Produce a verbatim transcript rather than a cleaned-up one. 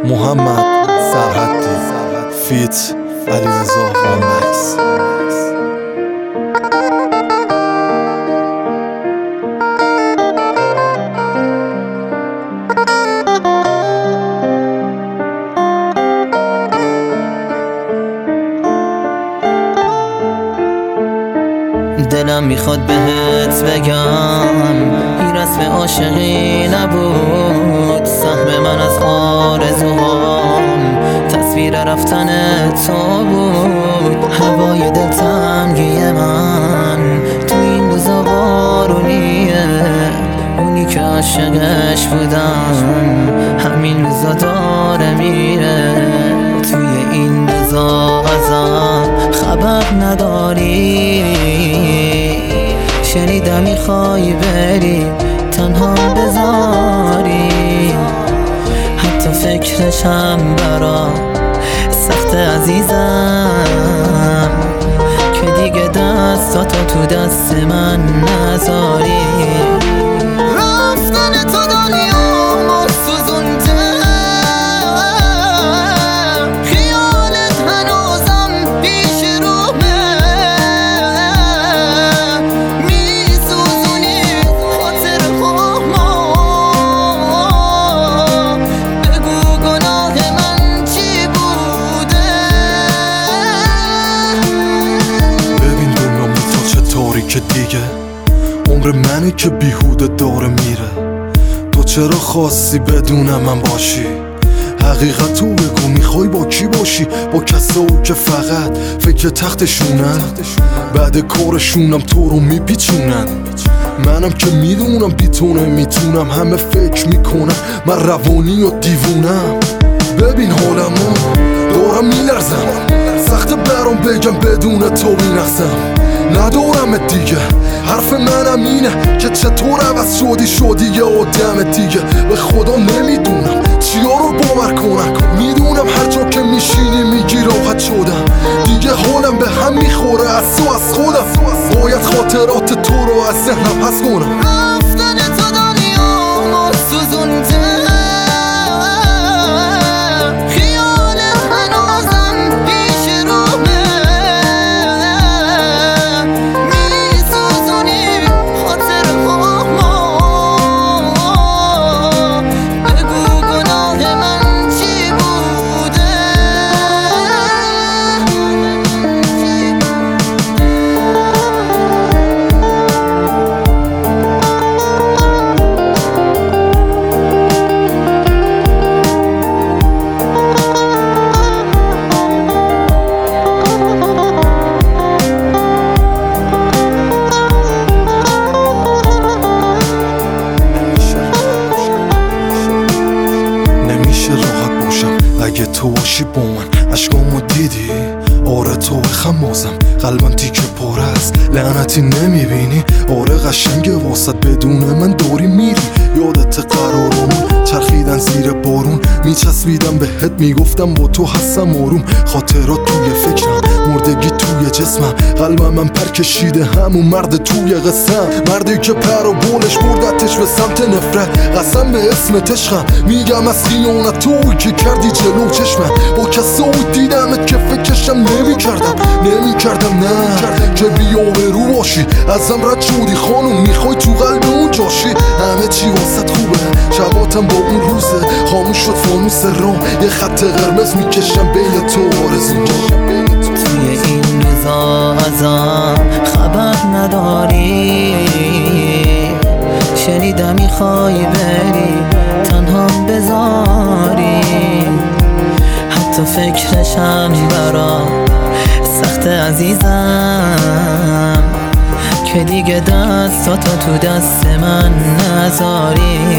محمد سرحدی فیت علیرضا وامکس. دلم میخواد بهت بگم این رسم عاشقی نبود، سهم من از آرزوهام تصویر رفتن تو بود. هوای دلتنگی من تو این روزا بارونیه، اونی که عاشقش بودم همین روزا داره میره. توی این روزا ازم خبر نداری، شنیدم میخوای بری تنها بذاری، حتی فکرشم برا سخت عزیزم که دیگه دستاتو تو دست من نذاری. رفتن تو دنیا ما سوزونده، خیالت هنوزم پیش رومه، میسوزونی خاطر ما. بگو گناه من چی بوده. ببین دنیا میتا چه تاریکه دیگه، عمر منی که بیهوده داره میره. تو چرا خواستی بدون من باشی؟ حقیقتو بگو، میخوای با کی باشی؟ با کسایی که فقط فکر تختشونن، بعد کارشونم تو رو میپیچونن. منم که میدونم بی تو نمیتونم، همه فکر میکنم من روانی و دیوونم. ببین حالمو دارم میلرزم، سخت برام بگم بدون تو بینقصم. ندارم دیگه، حرف منم اینه که چطور عوض شدی شدی یه آدم دیگه. به خدا نمیدونم چیا رو باور کنم، میدونم هر جا که میشینی میگی راحت شدم. دیگه حالم به هم میخوره از تو از خودم، باید خاطرات تو رو از ذهنم حذف کنم. رفتن تو دنیا ما سوزونده، خیال هنوزم پیش رومه، میسوزونی خاطر ما. بگو گناه من چی بوده. اگه تو باشی با من عشقامو دیدی، آره تو خمازم قلبم تیکه پاره است، لعنتی نمیبینی؟ آره قشنگه واسط بدون من داری میری. یادت قرارمون چرخیدن زیر بارون، میچسبیدم بهت میگفتم با تو هستم آروم. خاطرات توی فکرم، مردگی توی جسمم، قلبم من پر کشیده همون مرد توی قسم. مردی که پر و بولش بردتش به سمت نفرت، قسم به اسم عشقم میگم از خیانت توی که کردی جلو چشمم. با کسایی دیدمت که فکرشم نمی کردم نمی کردم نه که بیا به رو باشی. ازم رد شدی خانم، میخوای تو قلب اون جاشی. همه چی واسط خوبه، شباتم با اون روزه، خاموش شد فانوس رام، یه خط قرمز میکشم بین تو آرزوم. توی این روزا ازم خبر نداری، شنیدم میخوای بری تنها بذاری، حتی فکرشم برا سخت عزیزم که دیگه دستاتو تو دست من نذاری.